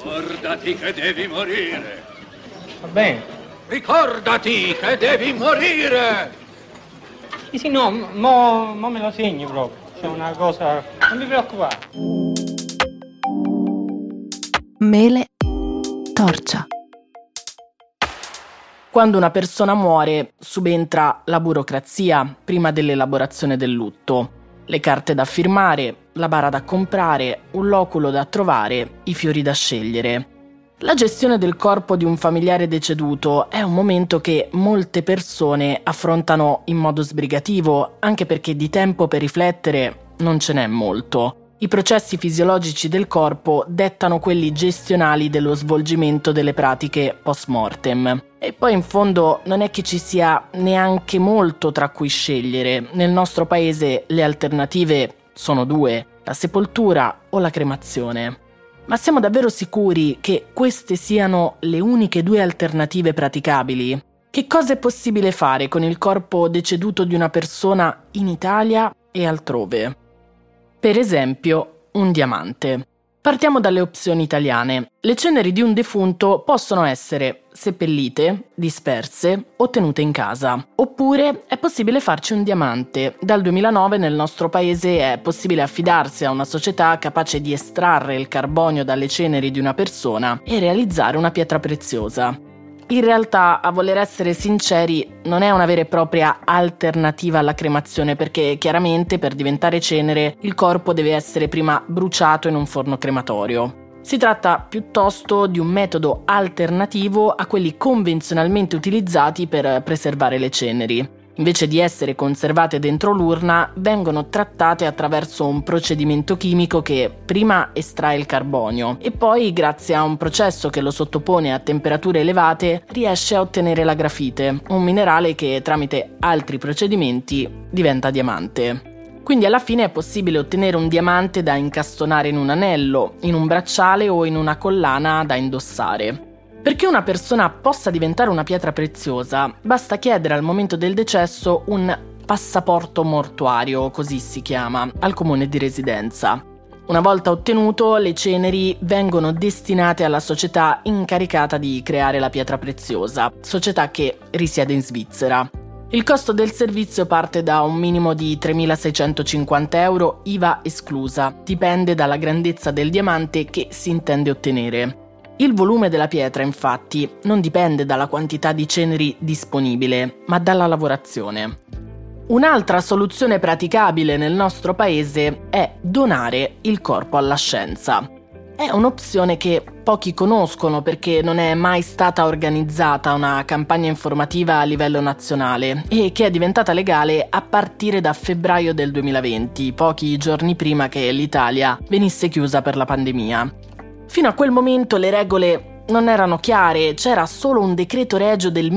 Ricordati che devi morire. Va bene. Ricordati che devi morire. Sì, no, mo me lo segno proprio. C'è una cosa... Non mi preoccupare. Mele torcia. Quando una persona muore, subentra la burocrazia prima dell'elaborazione del lutto. Le carte da firmare, la bara da comprare, un loculo da trovare, i fiori da scegliere. La gestione del corpo di un familiare deceduto è un momento che molte persone affrontano in modo sbrigativo, anche perché di tempo per riflettere non ce n'è molto. I processi fisiologici del corpo dettano quelli gestionali dello svolgimento delle pratiche post-mortem. E poi in fondo non è che ci sia neanche molto tra cui scegliere. Nel nostro paese le alternative sono due, la sepoltura o la cremazione. Ma siamo davvero sicuri che queste siano le uniche due alternative praticabili? Che cosa è possibile fare con il corpo deceduto di una persona in Italia e altrove? Per esempio, un diamante. Partiamo dalle opzioni italiane. Le ceneri di un defunto possono essere seppellite, disperse o tenute in casa. Oppure è possibile farci un diamante. Dal 2009 nel nostro paese è possibile affidarsi a una società capace di estrarre il carbonio dalle ceneri di una persona e realizzare una pietra preziosa. In realtà, a voler essere sinceri, non è una vera e propria alternativa alla cremazione perché chiaramente per diventare cenere il corpo deve essere prima bruciato in un forno crematorio. Si tratta piuttosto di un metodo alternativo a quelli convenzionalmente utilizzati per preservare le ceneri. Invece di essere conservate dentro l'urna, vengono trattate attraverso un procedimento chimico che prima estrae il carbonio e poi, grazie a un processo che lo sottopone a temperature elevate, riesce a ottenere la grafite, un minerale che tramite altri procedimenti diventa diamante. Quindi alla fine è possibile ottenere un diamante da incastonare in un anello, in un bracciale o in una collana da indossare. Perché una persona possa diventare una pietra preziosa, basta chiedere al momento del decesso un passaporto mortuario, così si chiama, al comune di residenza. Una volta ottenuto, le ceneri vengono destinate alla società incaricata di creare la pietra preziosa, società che risiede in Svizzera. Il costo del servizio parte da un minimo di 3.650 euro, IVA esclusa, dipende dalla grandezza del diamante che si intende ottenere. Il volume della pietra, infatti, non dipende dalla quantità di ceneri disponibile, ma dalla lavorazione. Un'altra soluzione praticabile nel nostro paese è donare il corpo alla scienza. È un'opzione che pochi conoscono perché non è mai stata organizzata una campagna informativa a livello nazionale e che è diventata legale a partire da febbraio del 2020, pochi giorni prima che l'Italia venisse chiusa per la pandemia. Fino a quel momento le regole non erano chiare, c'era solo un decreto regio del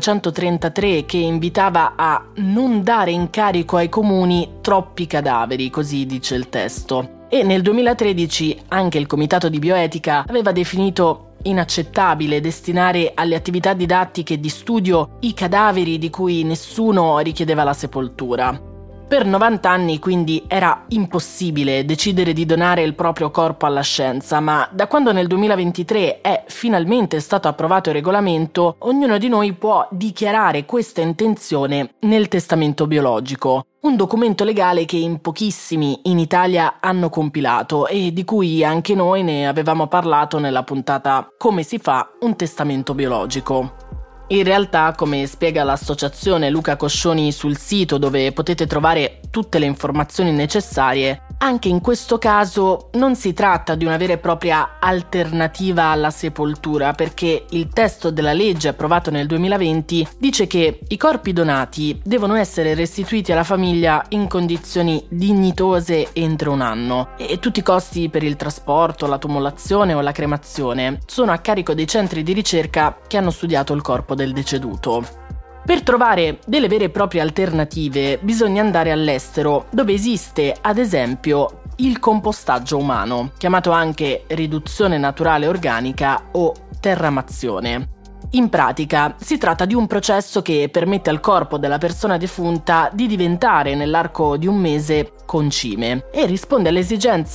1933 che invitava a non dare in carico ai comuni troppi cadaveri, così dice il testo. E nel 2013 anche il Comitato di Bioetica aveva definito inaccettabile destinare alle attività didattiche di studio i cadaveri di cui nessuno richiedeva la sepoltura. Per 90 anni quindi era impossibile decidere di donare il proprio corpo alla scienza, ma da quando nel 2023 è finalmente stato approvato il regolamento, ognuno di noi può dichiarare questa intenzione nel testamento biologico, un documento legale che in pochissimi in Italia hanno compilato e di cui anche noi ne avevamo parlato nella puntata Come si fa un testamento biologico. In realtà, come spiega l'associazione Luca Coscioni sul sito dove potete trovare tutte le informazioni necessarie, anche in questo caso non si tratta di una vera e propria alternativa alla sepoltura, perché il testo della legge approvato nel 2020 dice che i corpi donati devono essere restituiti alla famiglia in condizioni dignitose entro un anno e tutti i costi per il trasporto, la tumulazione o la cremazione sono a carico dei centri di ricerca che hanno studiato il corpo del deceduto. Per trovare delle vere e proprie alternative bisogna andare all'estero, dove esiste ad esempio il compostaggio umano, chiamato anche riduzione naturale organica o terramazione. In pratica si tratta di un processo che permette al corpo della persona defunta di diventare nell'arco di un mese concime e risponde all'esigenza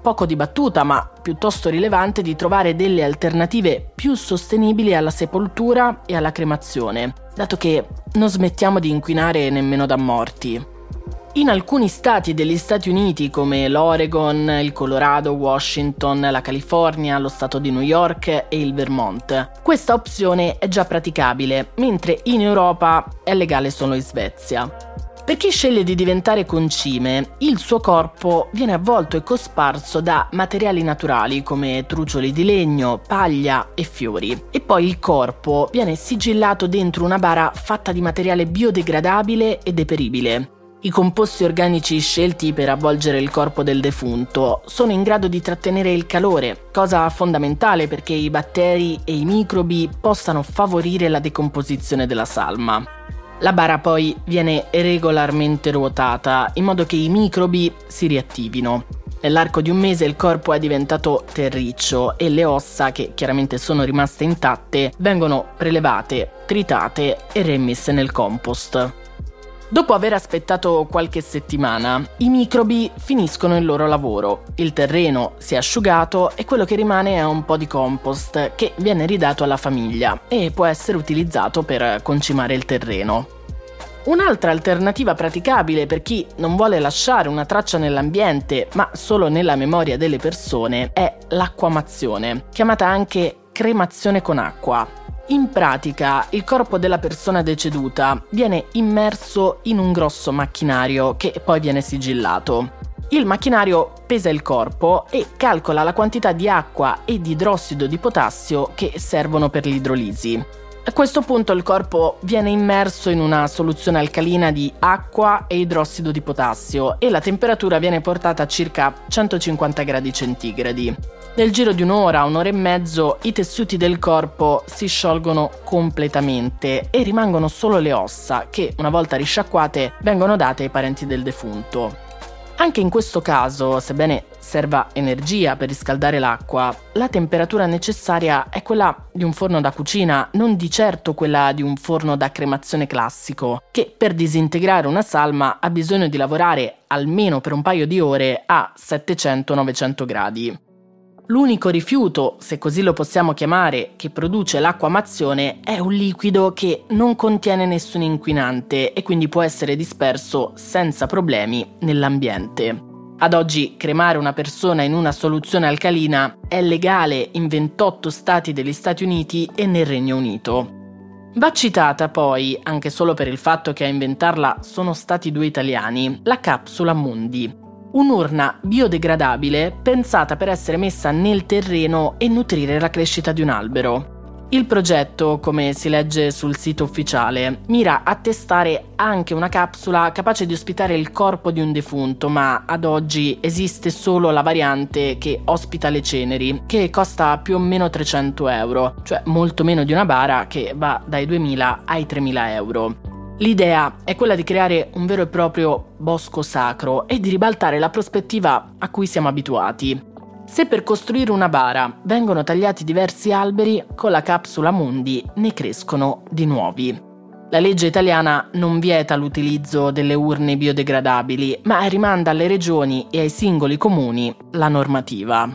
poco dibattuta, ma piuttosto rilevante, di trovare delle alternative più sostenibili alla sepoltura e alla cremazione, dato che non smettiamo di inquinare nemmeno da morti. In alcuni stati degli Stati Uniti, come l'Oregon, il Colorado, Washington, la California, lo stato di New York e il Vermont, questa opzione è già praticabile, mentre in Europa è legale solo in Svezia. Per chi sceglie di diventare concime, il suo corpo viene avvolto e cosparso da materiali naturali come trucioli di legno, paglia e fiori. E poi il corpo viene sigillato dentro una bara fatta di materiale biodegradabile e deperibile. I composti organici scelti per avvolgere il corpo del defunto sono in grado di trattenere il calore, cosa fondamentale perché i batteri e i microbi possano favorire la decomposizione della salma. La bara poi viene regolarmente ruotata in modo che i microbi si riattivino. Nell'arco di un mese il corpo è diventato terriccio e le ossa, che chiaramente sono rimaste intatte, vengono prelevate, tritate e reimmesse nel compost. Dopo aver aspettato qualche settimana, i microbi finiscono il loro lavoro, il terreno si è asciugato e quello che rimane è un po' di compost che viene ridato alla famiglia e può essere utilizzato per concimare il terreno. Un'altra alternativa praticabile per chi non vuole lasciare una traccia nell'ambiente, ma solo nella memoria delle persone, è l'acquamazione, chiamata anche cremazione con acqua. In pratica, il corpo della persona deceduta viene immerso in un grosso macchinario che poi viene sigillato. Il macchinario pesa il corpo e calcola la quantità di acqua e di idrossido di potassio che servono per l'idrolisi. A questo punto il corpo viene immerso in una soluzione alcalina di acqua e idrossido di potassio e la temperatura viene portata a circa 150 gradi centigradi. Nel giro di un'ora e mezzo i tessuti del corpo si sciolgono completamente e rimangono solo le ossa che, una volta risciacquate, vengono date ai parenti del defunto. Anche in questo caso, sebbene serva energia per riscaldare l'acqua, la temperatura necessaria è quella di un forno da cucina, non di certo quella di un forno da cremazione classico, che per disintegrare una salma ha bisogno di lavorare almeno per un paio di ore a 700-900 gradi. L'unico rifiuto, se così lo possiamo chiamare, che produce l'acquamazione è un liquido che non contiene nessun inquinante e quindi può essere disperso senza problemi nell'ambiente. Ad oggi cremare una persona in una soluzione alcalina è legale in 28 stati degli Stati Uniti e nel Regno Unito. Va citata poi, anche solo per il fatto che a inventarla sono stati 2 italiani, la capsula Mundi. Un'urna biodegradabile pensata per essere messa nel terreno e nutrire la crescita di un albero. Il progetto, come si legge sul sito ufficiale, mira a testare anche una capsula capace di ospitare il corpo di un defunto, ma ad oggi esiste solo la variante che ospita le ceneri, che costa più o meno 300 euro, cioè molto meno di una bara che va dai 2.000 ai 3.000 euro. L'idea è quella di creare un vero e proprio bosco sacro e di ribaltare la prospettiva a cui siamo abituati. Se per costruire una bara vengono tagliati diversi alberi, con la capsula Mundi ne crescono di nuovi. La legge italiana non vieta l'utilizzo delle urne biodegradabili, ma rimanda alle regioni e ai singoli comuni la normativa.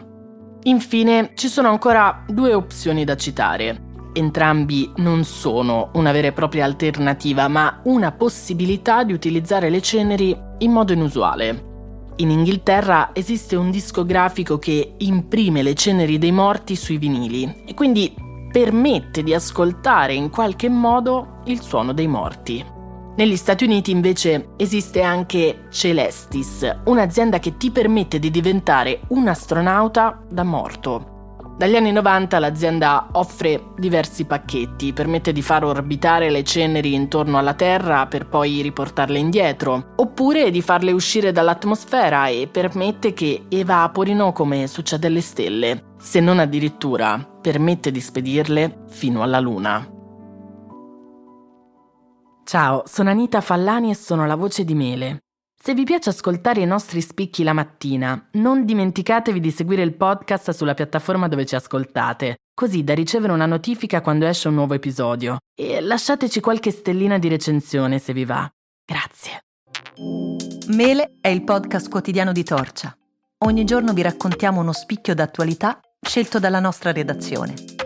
Infine, ci sono ancora 2 opzioni da citare. Entrambi non sono una vera e propria alternativa, ma una possibilità di utilizzare le ceneri in modo inusuale. In Inghilterra esiste un discografico che imprime le ceneri dei morti sui vinili e quindi permette di ascoltare in qualche modo il suono dei morti. Negli Stati Uniti invece esiste anche Celestis, un'azienda che ti permette di diventare un astronauta da morto. Dagli anni 90 l'azienda offre diversi pacchetti, permette di far orbitare le ceneri intorno alla Terra per poi riportarle indietro, oppure di farle uscire dall'atmosfera e permette che evaporino come succede alle stelle, se non addirittura permette di spedirle fino alla Luna. Ciao, sono Anita Fallani e sono la voce di Mele. Se vi piace ascoltare i nostri spicchi la mattina, non dimenticatevi di seguire il podcast sulla piattaforma dove ci ascoltate, così da ricevere una notifica quando esce un nuovo episodio. E lasciateci qualche stellina di recensione se vi va. Grazie. Mele è il podcast quotidiano di Torcia. Ogni giorno vi raccontiamo uno spicchio d'attualità scelto dalla nostra redazione.